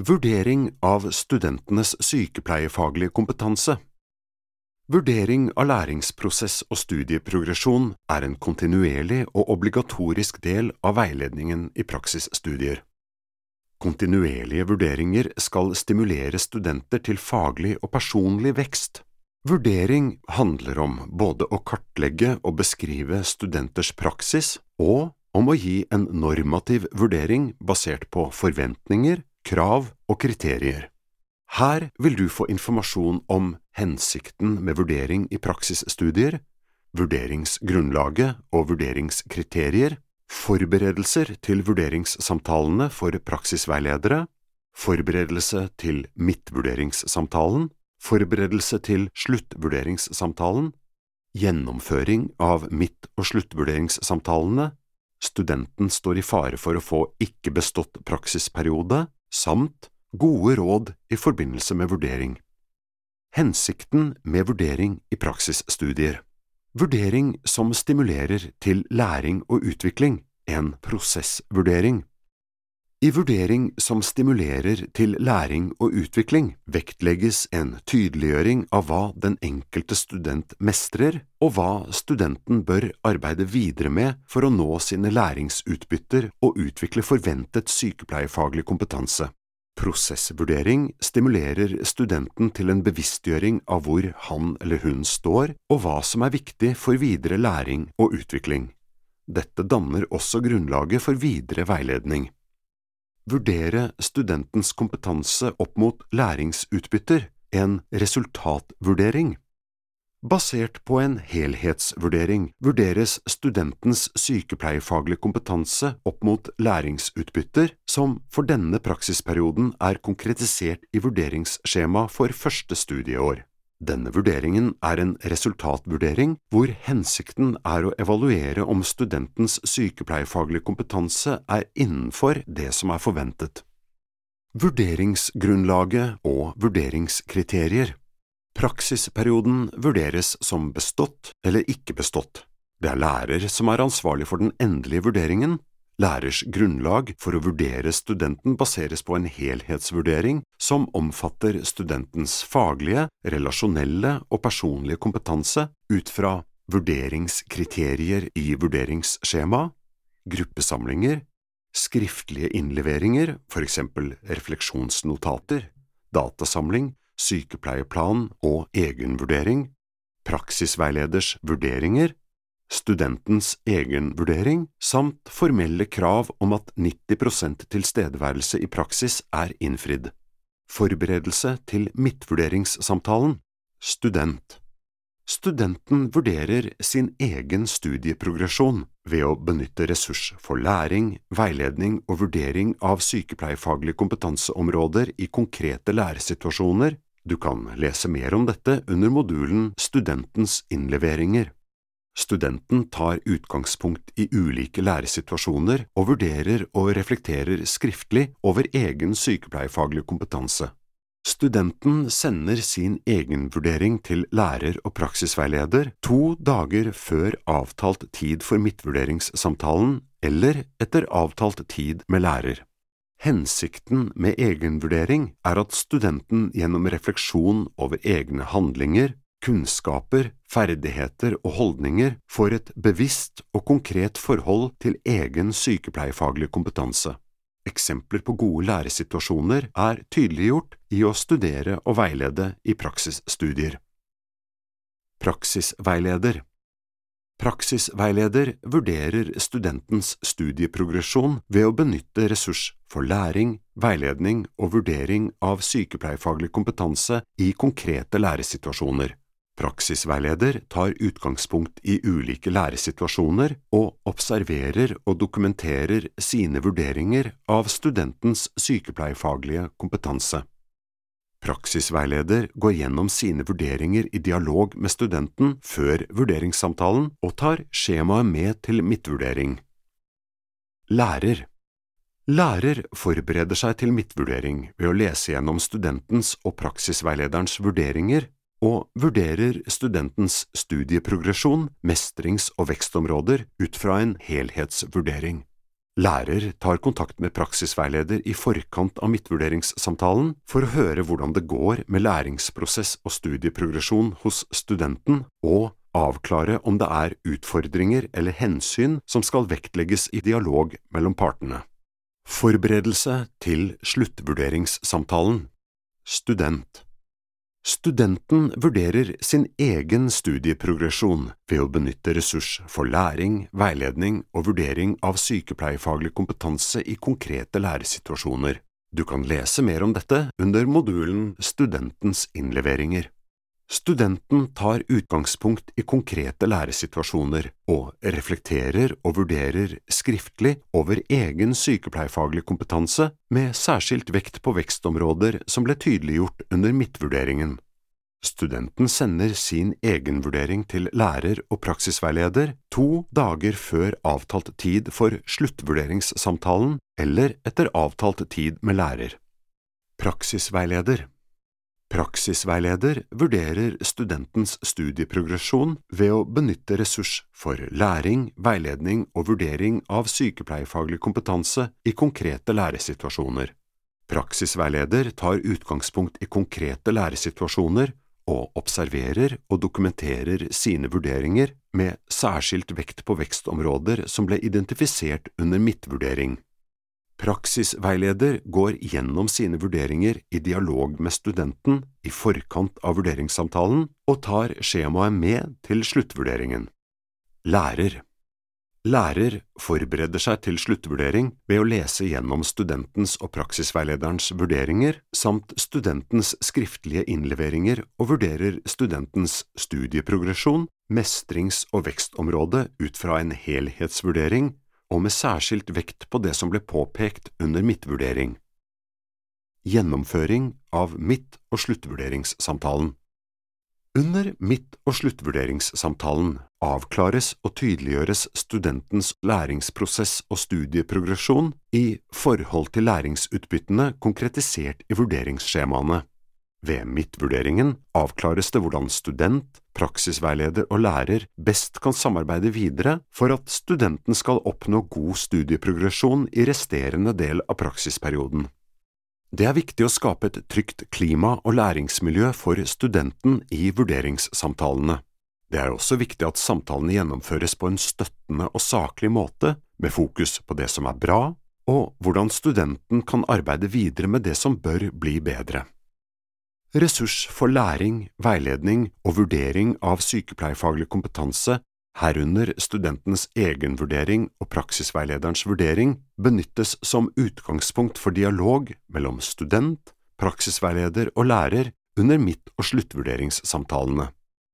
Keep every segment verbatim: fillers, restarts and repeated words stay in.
Vurdering av studentenes sykepleiefaglige kompetanse. Vurdering av læringsprosess og studieprogresjon er en kontinuerlig og obligatorisk del av veiledningen i praksisstudier. Kontinuerlige vurderinger skal stimulere studenter til faglig og personlig vekst. Vurdering handler om både å kartlegge og beskrive studenters praksis og om å gi en normativ vurdering basert på forventninger, krav og kriterier. Her vil du få informasjon om hensikten med vurdering i praksisstudier, vurderingsgrunnlaget og vurderingskriterier, forberedelser til vurderingssamtalene for praksisveiledere, forberedelse til midtvurderingssamtalen, forberedelse til sluttvurderingssamtalen, gjennomføring av midt- og sluttvurderingssamtalene, studenten står i fare for å få ikke bestått praksisperiode, samt gode råd i forbindelse med vurdering. Hensikten med vurdering i praksisstudier. Vurdering som stimulerer til læring og utvikling, en prosessvurdering. I vurdering som stimulerer til læring og utvikling vektlegges en tydeliggjøring av hva den enkelte student mestrer og hva studenten bør arbeide videre med for å nå sine læringsutbytter og utvikle forventet sykepleiefaglig kompetanse. Prosessvurdering stimulerer studenten til en bevisstgjøring av hvor han eller hun står og hva som er viktig for videre læring og utvikling. Dette danner også grunnlaget for videre veiledning. Vurdere studentens kompetanse opp mot læringsutbytter, en resultatvurdering. Basert på en helhetsvurdering vurderes studentens sykepleiefaglige kompetanse opp mot læringsutbytter, som for denne praksisperioden er konkretisert i vurderingsskjema for første studieår. Denne vurderingen er en resultatvurdering hvor hensikten er å evaluere om studentens sykepleiefaglige kompetanse er innenfor det som er forventet. Vurderingsgrunnlaget og vurderingskriterier. Praksisperioden vurderes som bestått eller ikke bestått. Det er lærer som er ansvarlig for den endelige vurderingen. Lærers grunnlag for å vurdere studenten baseres på en helhetsvurdering som omfatter studentens faglige, relasjonelle og personlige kompetanse ut fra vurderingskriterier i vurderingsskjema, gruppesamlinger, skriftlige innleveringer, for eksempel refleksjonsnotater, datasamling, sykepleieplan og egenvurdering, praksisveileders vurderinger, studentens egenvurdering, samt formelle krav om at nitti prosent tilstedeværelse i praksis er innfridd. Forberedelse til midtvurderingssamtalen. Student. Studenten vurderer sin egen studieprogresjon ved å benytte ressurs for læring, veiledning og vurdering av sykepleiefaglige kompetanseområder i konkrete læresituasjoner. Du kan lese mer om dette under modulen Studentens innleveringer. Studenten tar utgangspunkt i ulike læresituasjoner og vurderer og reflekterer skriftlig over egen sykepleiefaglig kompetanse. Studenten sender sin egenvurdering til lærer og praksisveileder to dager før avtalt tid for midtvurderingssamtalen eller etter avtalt tid med lærer. Hensikten med egenvurdering er at studenten gjennom refleksjon over egne handlinger, kunnskaper, ferdigheter og holdninger får et bevisst og konkret forhold til egen sykepleiefaglig kompetanse. Eksempler på gode læresituasjoner er tydeliggjort i å studere og veilede i praksisstudier. Praksisveileder. Praksisveileder vurderer studentens studieprogresjon ved å benytte ressurs for læring, veiledning og vurdering av sykepleiefaglig kompetanse i konkrete læresituasjoner. Praksisveileder tar utgangspunkt i ulike læresituasjoner og observerer og dokumenterer sine vurderinger av studentens sykepleiefaglige kompetanse. Praksisveileder går gjennom sine vurderinger i dialog med studenten før vurderingssamtalen og tar skjemaet med til midtvurdering. Lærer. Lærer forbereder seg til midtvurdering ved å lese gjennom studentens og praksisveilederens vurderinger og vurderer studentens studieprogresjon, mestrings- og vekstområder ut fra en helhetsvurdering. Lærer tar kontakt med praksisveileder i forkant av midtvurderingssamtalen for å høre hvordan det går med læringsprosess og studieprogresjon hos studenten, og avklare om det er utfordringer eller hensyn som skal vektlegges i dialog mellom partene. Forberedelse til sluttvurderingssamtalen. Student. Studenten vurderer sin egen studieprogresjon ved å benytte ressurs for læring, veiledning og vurdering av sykepleiefaglig kompetanse i konkrete læresituasjoner. Du kan lese mer om dette under modulen Studentens innleveringer. Studenten tar utgangspunkt i konkrete læresituasjoner og reflekterer og vurderer skriftlig over egen sykepleiefaglig kompetanse med særskilt vekt på vekstområder som ble tydeliggjort under midtvurderingen. Studenten sender sin egenvurdering til lærer og praksisveileder to dager før avtalt tid for sluttvurderingssamtalen eller etter avtalt tid med lærer. Praksisveileder. Praksisveileder vurderer studentens studieprogresjon ved å benytte ressurs for læring, veiledning og vurdering av sykepleiefaglig kompetanse i konkrete læresituasjoner. Praksisveileder tar utgangspunkt i konkrete læresituasjoner og observerer og dokumenterer sine vurderinger med særskilt vekt på vekstområder som ble identifisert under midtvurdering. Praksisveileder går gjennom sine vurderinger i dialog med studenten i forkant av vurderingssamtalen og tar skjemaet med til sluttvurderingen. Lærer. Lærer forbereder seg til sluttvurdering ved å lese gjennom studentens og praksisveilederens vurderinger samt studentens skriftlige innleveringer og vurderer studentens studieprogresjon, mestrings- og vekstområde ut fra en helhetsvurdering og med særskilt vekt på det som ble påpekt under midtvurdering. Gjennomføring av midt- og sluttvurderingssamtalen. Under midt- og sluttvurderingssamtalen avklares og tydeliggjøres studentens læringsprosess og studieprogresjon i forhold til læringsutbyttene konkretisert i vurderingsskjemaene. Ved midtvurderingen avklares det hvordan student, praksisveileder og lærer best kan samarbeide videre for at studenten skal oppnå god studieprogresjon i resterende del av praksisperioden. Det er viktig å skape et trygt klima og læringsmiljø for studenten i vurderingssamtalene. Det er også viktig at samtalene gjennomføres på en støttende og saklig måte, med fokus på det som er bra, og hvordan studenten kan arbeide videre med det som bør bli bedre. Ressurs for læring, veiledning og vurdering av sykepleiefaglig kompetanse, herunder studentens egenvurdering og praksisveilederens vurdering, benyttes som utgangspunkt for dialog mellom student, praksisveileder og lærer under midt- og sluttvurderingssamtalene.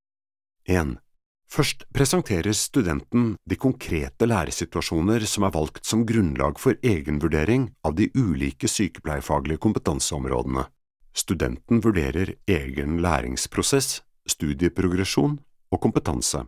en. Først presenterer studenten de konkrete læresituasjoner som er valgt som grunnlag for egenvurdering av de ulike sykepleiefaglige kompetanseområdene. Studenten vurderer egen læringsprosess, studieprogresjon og kompetanse.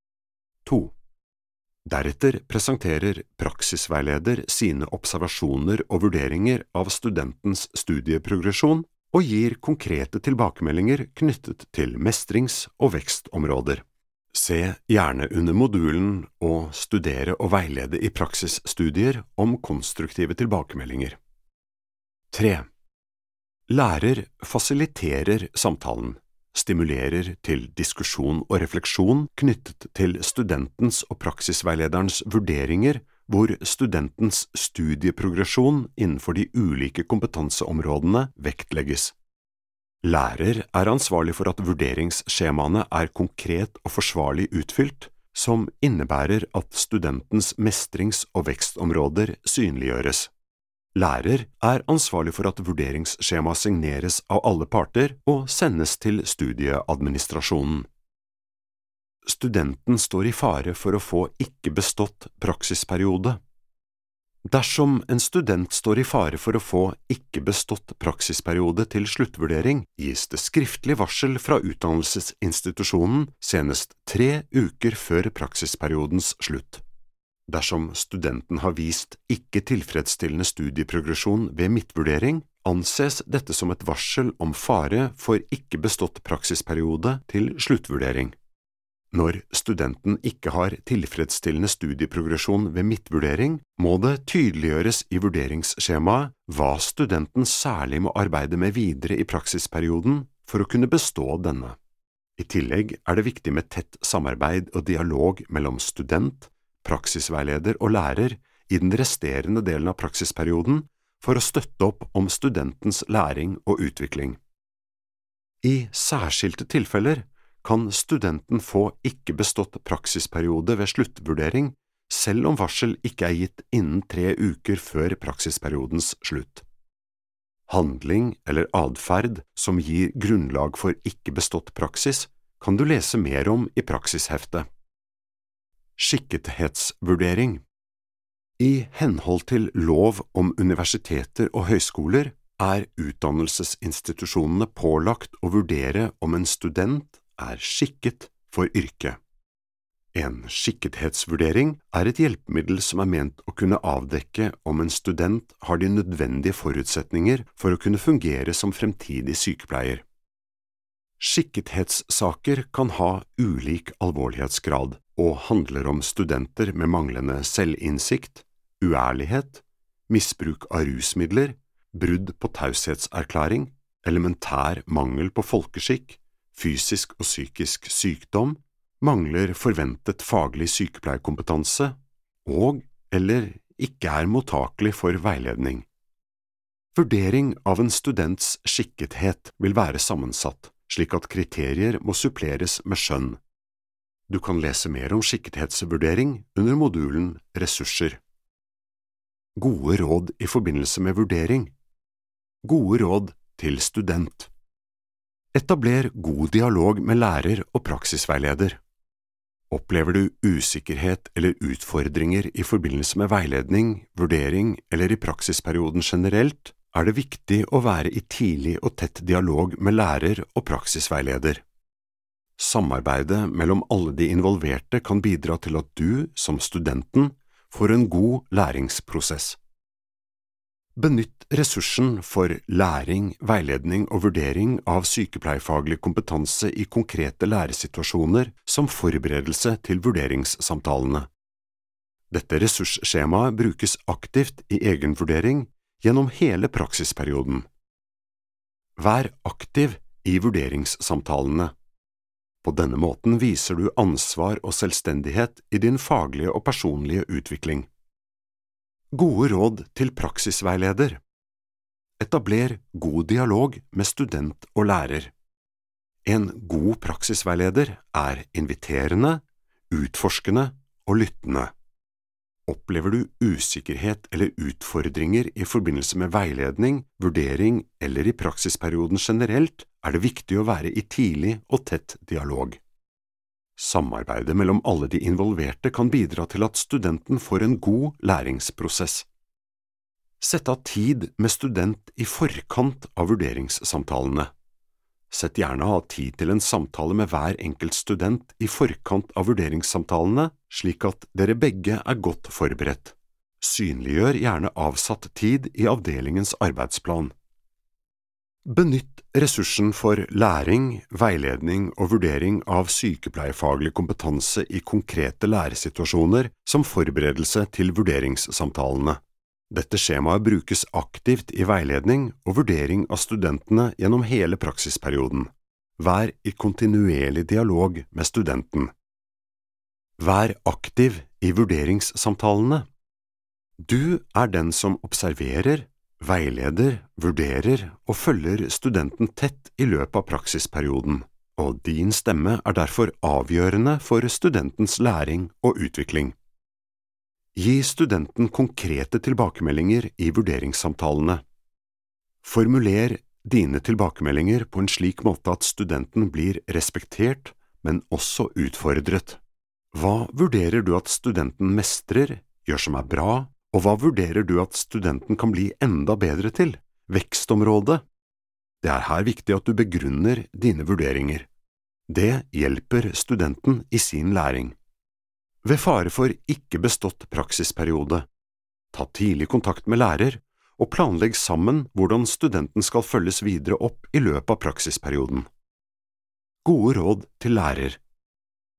to. Deretter presenterer praksisveileder sine observasjoner og vurderinger av studentens studieprogresjon og gir konkrete tilbakemeldinger knyttet til mestrings- og vekstområder. Se gjerne under modulen «Å studere og veilede i praksisstudier» om konstruktive tilbakemeldinger. tre. Lærer fasiliterer samtalen, stimulerer til diskusjon og refleksjon knyttet til studentens og praksisveilederens vurderinger hvor studentens studieprogresjon innenfor de ulike kompetanseområdene vektlegges. Lærer er ansvarlig for at vurderingsskjemaene er konkret og forsvarlig utfylt, som innebærer at studentens mestrings- og vekstområder synliggjøres. Lærer er ansvarlig for at vurderingsskjema signeres av alle parter og sendes til studieadministrasjonen. Studenten står i fare for å få ikke bestått praksisperiode. Dersom en student står i fare for å få ikke bestått praksisperiode til sluttvurdering, gis det skriftlig varsel fra utdannelsesinstitusjonen senest tre uker før praksisperiodens slutt. Dersom studenten har vist ikke tilfredsstillende studieprogresjon ved midtvurdering, anses dette som et varsel om fare for ikke bestått praksisperiode til sluttvurdering. Når studenten ikke har tilfredsstillende studieprogresjon ved midtvurdering, må det tydeliggjøres i vurderingsskjemaet hva studenten særlig må arbeide med videre i praksisperioden for å kunne bestå denne. I tillegg er det viktig med tett samarbeid og dialog mellom student, praksisveileder og lærer i den resterende delen av praksisperioden for å støtte opp om studentens læring og utvikling. I særskilte tilfeller kan studenten få ikke bestått praksisperiode ved sluttvurdering, selv om varsel ikke er gitt innen tre uker før praksisperiodens slutt. Handling eller adferd som gir grunnlag for ikke bestått praksis, kan du lese mer om i praksisheftet. Skikkethetsvurdering. I henhold til lov om universiteter og høyskoler er utdannelsesinstitusjonene pålagt å vurdere om en student er skikket for yrket. En skikkethetsvurdering er et hjelpemiddel som er ment å kunne avdekke om en student har de nødvendige forutsetninger for å kunne fungere som fremtidig sykepleier. Skikkethetssaker kan ha ulik alvorlighetsgrad og handler om studenter med manglende selvinnsikt, uærlighet, misbruk av rusmidler, brudd på taushetserklæring, elementær mangel på folkeskikk, fysisk og psykisk sykdom, mangler forventet faglig sykepleierkompetanse og eller ikke er mottakelig for veiledning. Vurdering av en students skikkethet vil være sammensatt, slik at kriterier må suppleres med skjønn. Du kan lese mer om skikkethetsvurdering under modulen Ressurser. Gode råd i forbindelse med vurdering. Gode råd til student. Etabler god dialog med lærer og praksisveileder. Opplever du usikkerhet eller utfordringer i forbindelse med veiledning, vurdering eller i praksisperioden generelt, er det viktig å være i tidlig og tett dialog med lærer og praksisveileder. Samarbeidet mellom alle de involverte kan bidra til at du, som studenten, får en god læringsprosess. Benytt ressursen for læring, veiledning og vurdering av sykepleierfaglig kompetanse i konkrete læresituasjoner som forberedelse til vurderingssamtalene. Dette ressursskjemaet brukes aktivt i egenvurdering gjennom hele praksisperioden. Vær aktiv i vurderingssamtalene. På denne måten viser du ansvar og selvstendighet i din faglige og personlige utvikling. Gode råd til praksisveileder. Etabler god dialog med student og lærer. En god praksisveileder er inviterende, utforskende og lyttende. Opplever du usikkerhet eller utfordringer i forbindelse med veiledning, vurdering eller i praksisperioden generelt, er det viktig å være i tidlig og tett dialog. Samarbeidet mellom alle de involverte kan bidra til at studenten får en god læringsprosess. Sett av tid med student i forkant av vurderingssamtalene. Sett gjerne av tid til en samtale med hver enkelt student i forkant av vurderingssamtalene, slik at dere begge er godt forberedt. Synliggjør gjerne avsatt tid i avdelingens arbeidsplan. Benytt ressursen for læring, veiledning og vurdering av sykepleierfaglig kompetanse i konkrete læresituasjoner som forberedelse til vurderingssamtalene. Dette skjemaet brukes aktivt i veiledning og vurdering av studentene gjennom hele praksisperioden. Vær i kontinuerlig dialog med studenten. Vær aktiv i vurderingssamtalene. Du er den som observerer, veileder, vurderer og følger studenten tett i løpet av praksisperioden, og din stemme er derfor avgjørende for studentens læring og utvikling. Gi studenten konkrete tilbakemeldinger i vurderingssamtalene. Formuler dine tilbakemeldinger på en slik måte at studenten blir respektert, men også utfordret. Hva vurderer du at studenten mestrer, gjør som er bra, og hva vurderer du at studenten kan bli enda bedre til? Vekstområde. Det er her viktig at du begrunner dine vurderinger. Det hjelper studenten i sin læring. Ved fare for ikke bestått praksisperiode, ta tidlig kontakt med lærer og planlegg sammen hvordan studenten skal følges videre opp i løpet av praksisperioden. Gode råd til lærer.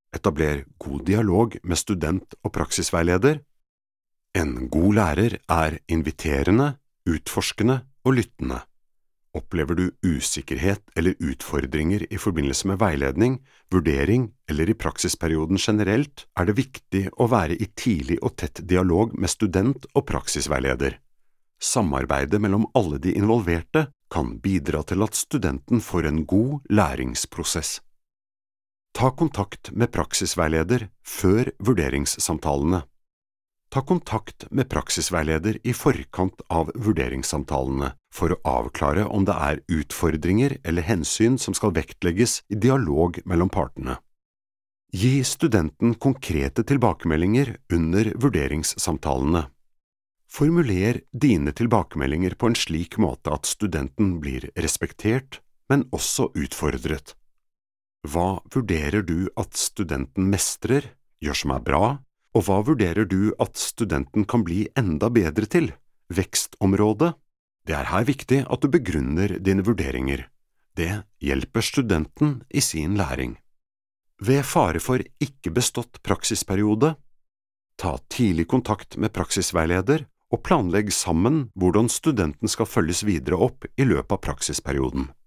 Etabler god dialog med student og praksisveileder. En god lærer er inviterende, utforskende og lyttende. Opplever du usikkerhet eller utfordringer i forbindelse med veiledning, vurdering eller i praksisperioden generelt, er det viktig å være i tidlig og tett dialog med student og praksisveileder. Samarbeidet mellom alle de involverte kan bidra til at studenten får en god læringsprosess. Ta kontakt med praksisveileder før vurderingssamtalene. Ta kontakt med praksisveileder i forkant av vurderingssamtalene for å avklare om det er utfordringer eller hensyn som skal vektlegges i dialog mellom partene. Gi studenten konkrete tilbakemeldinger under vurderingssamtalene. Formuler dine tilbakemeldinger på en slik måte at studenten blir respektert, men også utfordret. Hva vurderer du at studenten mestrer, gjør som er bra, og hva vurderer du at studenten kan bli enda bedre til? Vekstområde? Det er her viktig at du begrunner dine vurderinger. Det hjelper studenten i sin læring. Ved fare for ikke bestått praksisperiode, ta tidlig kontakt med praksisveileder og planlegg sammen hvordan studenten skal følges videre opp i løpet av praksisperioden.